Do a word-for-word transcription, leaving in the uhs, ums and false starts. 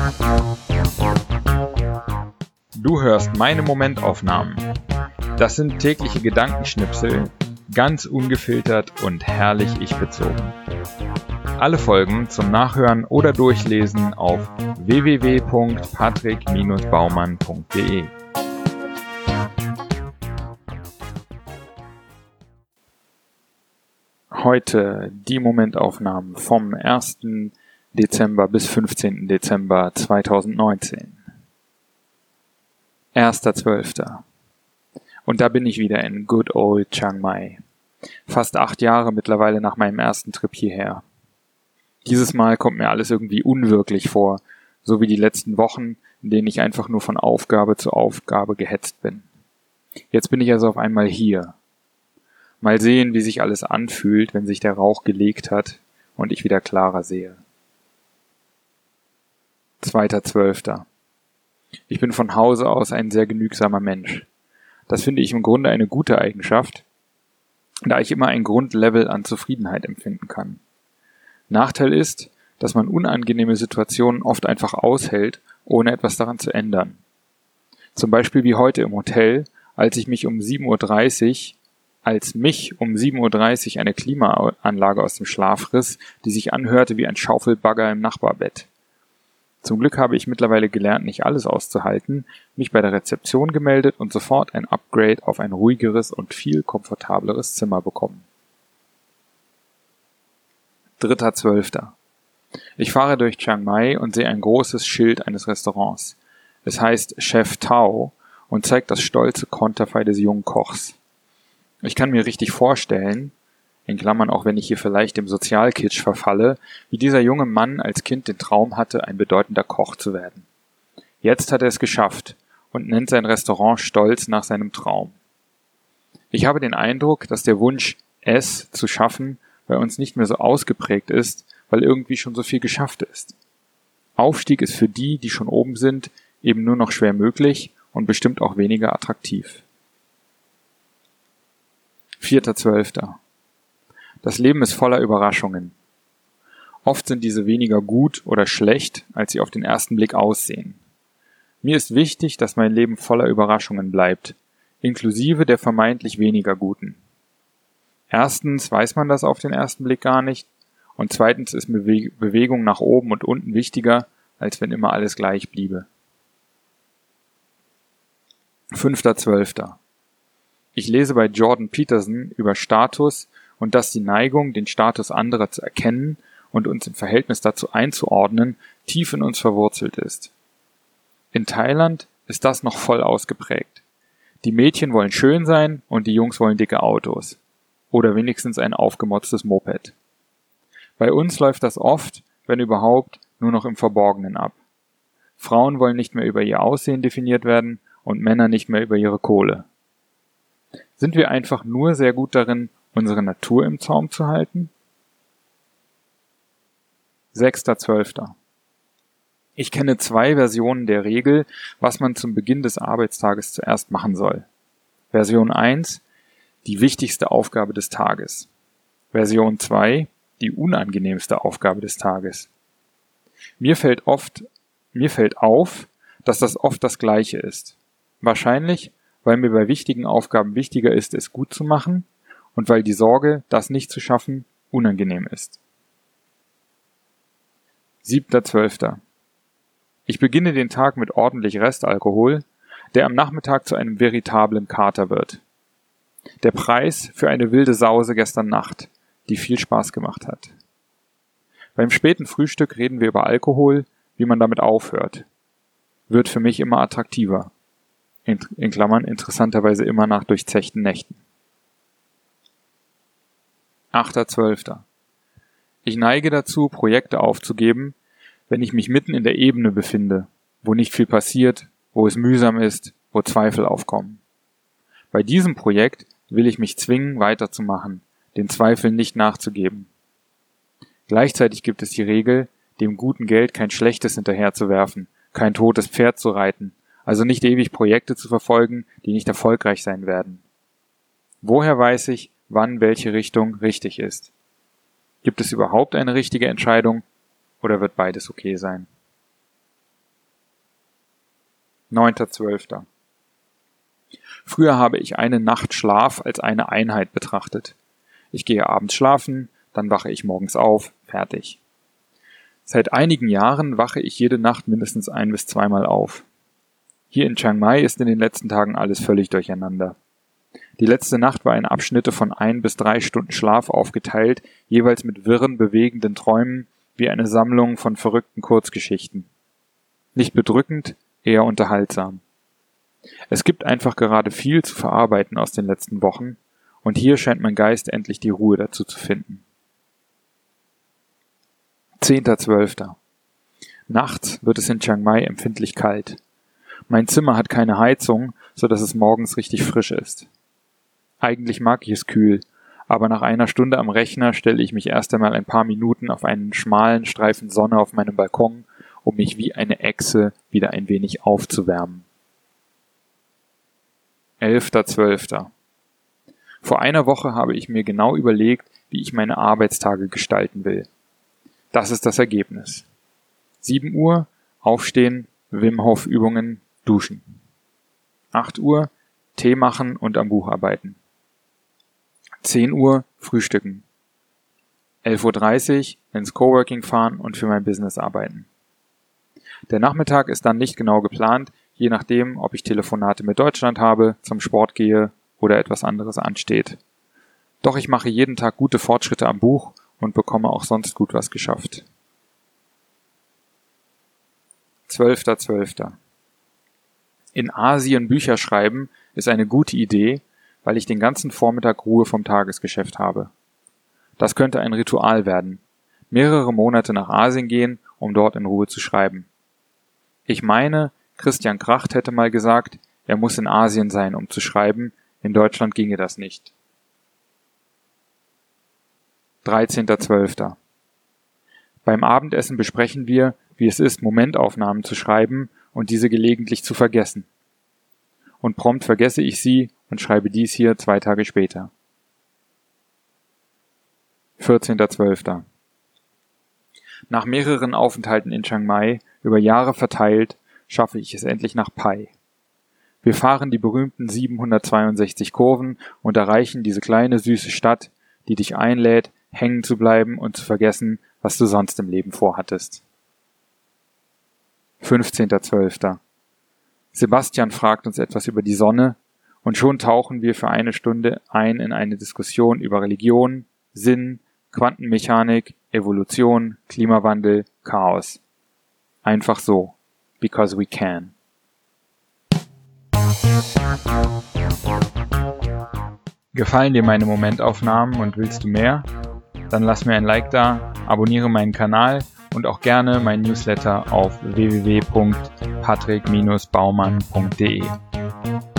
Du hörst meine Momentaufnahmen. Das sind tägliche Gedankenschnipsel, ganz ungefiltert und herrlich ich-bezogen. Alle Folgen zum Nachhören oder Durchlesen auf w w w punkt patrick Bindestrich baumann punkt d e. Heute die Momentaufnahmen vom ersten Dezember bis fünfzehnten Dezember zweitausendneunzehn. erster zwölfter Und da bin ich wieder in good old Chiang Mai. Fast acht Jahre mittlerweile nach meinem ersten Trip hierher. Dieses Mal kommt mir alles irgendwie unwirklich vor, so wie die letzten Wochen, in denen ich einfach nur von Aufgabe zu Aufgabe gehetzt bin. Jetzt bin ich also auf einmal hier. Mal sehen, wie sich alles anfühlt, wenn sich der Rauch gelegt hat und ich wieder klarer sehe. zweiter zwölfter Ich bin von Hause aus ein sehr genügsamer Mensch. Das finde ich im Grunde eine gute Eigenschaft, da ich immer ein Grundlevel an Zufriedenheit empfinden kann. Nachteil ist, dass man unangenehme Situationen oft einfach aushält, ohne etwas daran zu ändern. Zum Beispiel wie heute im Hotel, als ich mich um sieben Uhr dreißig, als mich um sieben Uhr dreißig eine Klimaanlage aus dem Schlaf riss, die sich anhörte wie ein Schaufelbagger im Nachbarbett. Zum Glück habe ich mittlerweile gelernt, nicht alles auszuhalten, mich bei der Rezeption gemeldet und sofort ein Upgrade auf ein ruhigeres und viel komfortableres Zimmer bekommen. dritter zwölfter Ich fahre durch Chiang Mai und sehe ein großes Schild eines Restaurants. Es heißt Chef Tao und zeigt das stolze Konterfei des jungen Kochs. Ich kann mir richtig vorstellen, in Klammern auch wenn ich hier vielleicht dem Sozialkitsch verfalle, wie dieser junge Mann als Kind den Traum hatte, ein bedeutender Koch zu werden. Jetzt hat er es geschafft und nennt sein Restaurant stolz nach seinem Traum. Ich habe den Eindruck, dass der Wunsch, es zu schaffen, bei uns nicht mehr so ausgeprägt ist, weil irgendwie schon so viel geschafft ist. Aufstieg ist für die, die schon oben sind, eben nur noch schwer möglich und bestimmt auch weniger attraktiv. vierter zwölfter Das Leben ist voller Überraschungen. Oft sind diese weniger gut oder schlecht, als sie auf den ersten Blick aussehen. Mir ist wichtig, dass mein Leben voller Überraschungen bleibt, inklusive der vermeintlich weniger guten. Erstens weiß man das auf den ersten Blick gar nicht und zweitens ist Bewe- Bewegung nach oben und unten wichtiger, als wenn immer alles gleich bliebe. fünfter zwölfter Ich lese bei Jordan Peterson über Status und dass die Neigung, den Status anderer zu erkennen und uns im Verhältnis dazu einzuordnen, tief in uns verwurzelt ist. In Thailand ist das noch voll ausgeprägt. Die Mädchen wollen schön sein und die Jungs wollen dicke Autos. Oder wenigstens ein aufgemotztes Moped. Bei uns läuft das oft, wenn überhaupt, nur noch im Verborgenen ab. Frauen wollen nicht mehr über ihr Aussehen definiert werden und Männer nicht mehr über ihre Kohle. Sind wir einfach nur sehr gut darin, unsere Natur im Zaum zu halten? sechster zwölfter Ich kenne zwei Versionen der Regel, was man zum Beginn des Arbeitstages zuerst machen soll. Version eins, die wichtigste Aufgabe des Tages. Version zwei, die unangenehmste Aufgabe des Tages. Mir fällt oft, mir fällt auf, dass das oft das Gleiche ist. Wahrscheinlich, weil mir bei wichtigen Aufgaben wichtiger ist, es gut zu machen und weil die Sorge, das nicht zu schaffen, unangenehm ist. siebter zwölfter Ich beginne den Tag mit ordentlich Restalkohol, der am Nachmittag zu einem veritablen Kater wird. Der Preis für eine wilde Sause gestern Nacht, die viel Spaß gemacht hat. Beim späten Frühstück reden wir über Alkohol, wie man damit aufhört. Wird für mich immer attraktiver. In, in Klammern interessanterweise immer nach durchzechten Nächten. achter zwölfter Ich neige dazu, Projekte aufzugeben, wenn ich mich mitten in der Ebene befinde, wo nicht viel passiert, wo es mühsam ist, wo Zweifel aufkommen. Bei diesem Projekt will ich mich zwingen, weiterzumachen, den Zweifeln nicht nachzugeben. Gleichzeitig gibt es die Regel, dem guten Geld kein schlechtes hinterherzuwerfen, kein totes Pferd zu reiten, also nicht ewig Projekte zu verfolgen, die nicht erfolgreich sein werden. Woher weiß ich, wann welche Richtung richtig ist? Gibt es überhaupt eine richtige Entscheidung oder wird beides okay sein? neunter zwölfter Früher habe ich eine Nacht Schlaf als eine Einheit betrachtet. Ich gehe abends schlafen, dann wache ich morgens auf, fertig. Seit einigen Jahren wache ich jede Nacht mindestens ein- bis zweimal auf. Hier in Chiang Mai ist in den letzten Tagen alles völlig durcheinander. Die letzte Nacht war in Abschnitte von ein bis drei Stunden Schlaf aufgeteilt, jeweils mit wirren, bewegenden Träumen wie eine Sammlung von verrückten Kurzgeschichten. Nicht bedrückend, eher unterhaltsam. Es gibt einfach gerade viel zu verarbeiten aus den letzten Wochen, und hier scheint mein Geist endlich die Ruhe dazu zu finden. zehnter zwölfter Nachts wird es in Chiang Mai empfindlich kalt. Mein Zimmer hat keine Heizung, so dass es morgens richtig frisch ist. Eigentlich mag ich es kühl, aber nach einer Stunde am Rechner stelle ich mich erst einmal ein paar Minuten auf einen schmalen Streifen Sonne auf meinem Balkon, um mich wie eine Echse wieder ein wenig aufzuwärmen. elfter zwölfter Vor einer Woche habe ich mir genau überlegt, wie ich meine Arbeitstage gestalten will. Das ist das Ergebnis. sieben Uhr, aufstehen, Wim Hof Übungen, duschen. acht Uhr, Tee machen und am Buch arbeiten. zehn Uhr, frühstücken. elf Uhr dreißig, ins Coworking fahren und für mein Business arbeiten. Der Nachmittag ist dann nicht genau geplant, je nachdem, ob ich Telefonate mit Deutschland habe, zum Sport gehe oder etwas anderes ansteht. Doch ich mache jeden Tag gute Fortschritte am Buch und bekomme auch sonst gut was geschafft. zwölfter zwölfter In Asien Bücher schreiben ist eine gute Idee, weil ich den ganzen Vormittag Ruhe vom Tagesgeschäft habe. Das könnte ein Ritual werden. Mehrere Monate nach Asien gehen, um dort in Ruhe zu schreiben. Ich meine, Christian Kracht hätte mal gesagt, er muss in Asien sein, um zu schreiben, in Deutschland ginge das nicht. dreizehnter zwölfter Beim Abendessen besprechen wir, wie es ist, Momentaufnahmen zu schreiben und diese gelegentlich zu vergessen. Und prompt vergesse ich sie und schreibe dies hier zwei Tage später. vierzehnter zwölfter Nach mehreren Aufenthalten in Chiang Mai, über Jahre verteilt, schaffe ich es endlich nach Pai. Wir fahren die berühmten siebenhundertzweiundsechzig Kurven und erreichen diese kleine süße Stadt, die dich einlädt, hängen zu bleiben und zu vergessen, was du sonst im Leben vorhattest. fünfzehnter zwölfter Sebastian fragt uns etwas über die Sonne und schon tauchen wir für eine Stunde ein in eine Diskussion über Religion, Sinn, Quantenmechanik, Evolution, Klimawandel, Chaos. Einfach so. Because we can. Gefallen dir meine Momentaufnahmen und willst du mehr? Dann lass mir ein Like da, abonniere meinen Kanal und auch gerne meinen Newsletter auf w w w punkt patrick Bindestrich baumann punkt d e.